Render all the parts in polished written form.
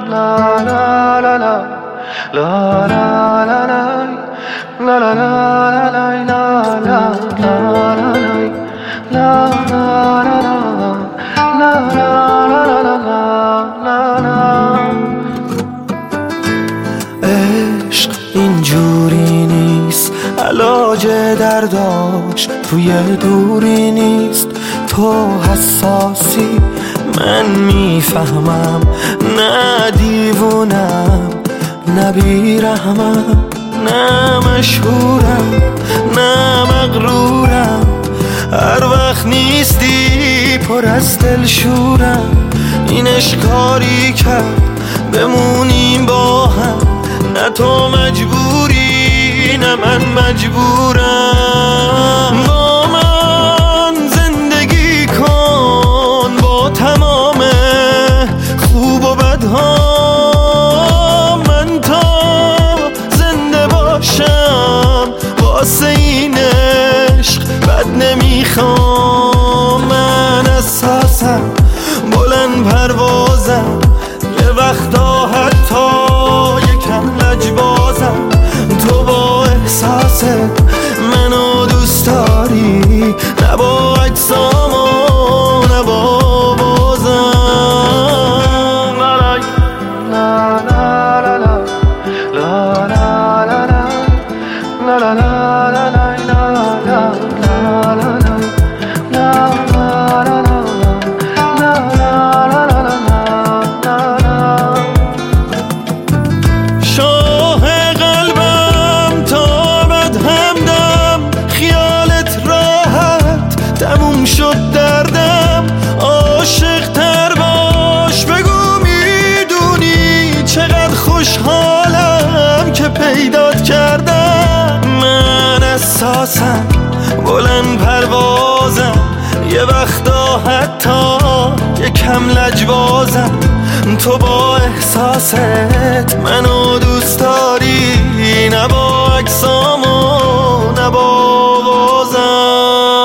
عشق اینجوری نیست، علاج درداش توی دوری نیست. تو حساسی من میفهمم، نه دیوونم نه بیرحمم، نه مشهورم نه مغرورم. هر وقت نیستی پر از دلشورم. این اشکاری کرد بمونیم با هم، نه تو مجبوری نه من مجبورم. با من زندگی کن با تمام خوب و بدها، من تا زنده باشم واسه این عشق بد نمیخوام. من اساسم بلند پروازم، یه وقتا حتی یکم لجبازم. تو با احساست منو دوست داری، نه با اجسام و نه با بازم. شد دردم عاشق تر باش، بگو میدونی چقدر خوشحالم که پیدات کردم. من اساسم بلند پروازم، یه وقتا حتی یکم لجبازم. تو با احساست منو دوست داری، نه با اجسام و نه با بازم.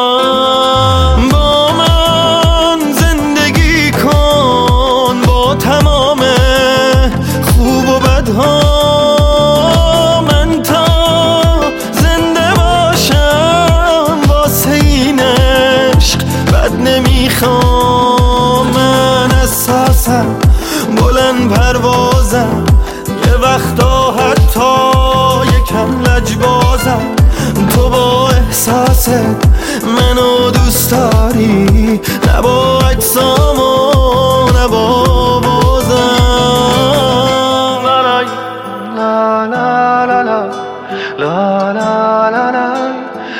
من تا زنده باشم واسه این عشق بد نمیخوام. من اساسم بلند پروازم، یه وقتا حتی یکم لجبازم. تو با احساست منو دوست داری، نه با اجسام و نه با بازم.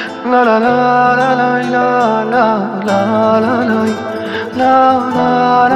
La la la la la la la la la la la la la